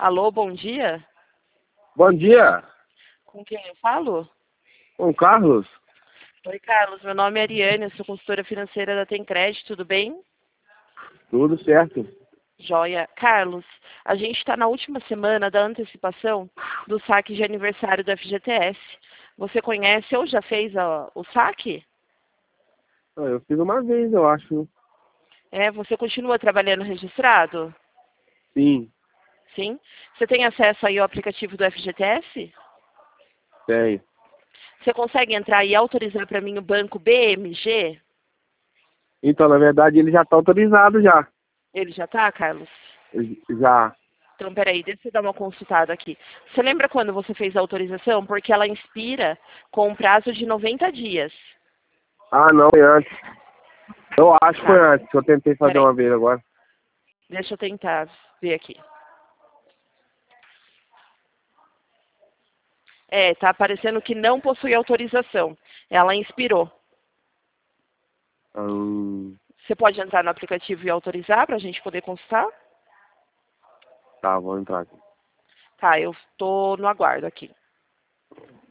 Alô, bom dia. Bom dia, Com quem eu falo? com o Carlos. Oi, Carlos. Meu nome é Ariane, eu sou consultora financeira da Tem Crédito, tudo bem? Tudo certo. Joia. Carlos, a gente está na última semana da antecipação do saque de aniversário do FGTS. Você conhece ou já fez o saque? Eu fiz uma vez, eu acho. Você continua trabalhando registrado? Sim, Sim. Você tem acesso aí ao aplicativo do FGTS? tenho. Você consegue entrar e autorizar para mim o banco BMG? Então, na verdade, ele já está autorizado já. Ele já está, Carlos? Já. Então, peraí, deixa eu dar uma consultada aqui. Você lembra quando você fez a autorização? Porque ela inspira com um prazo de 90 dias. Ah, não, foi antes. Eu acho que foi Tá, antes. Eu tentei fazer peraí. uma vez agora. Deixa eu tentar ver aqui. Tá aparecendo que não possui autorização. Ela inspirou. Hum, Você pode entrar no aplicativo e autorizar para a gente poder consultar? tá, vou entrar aqui. Tá, eu tô no aguardo aqui.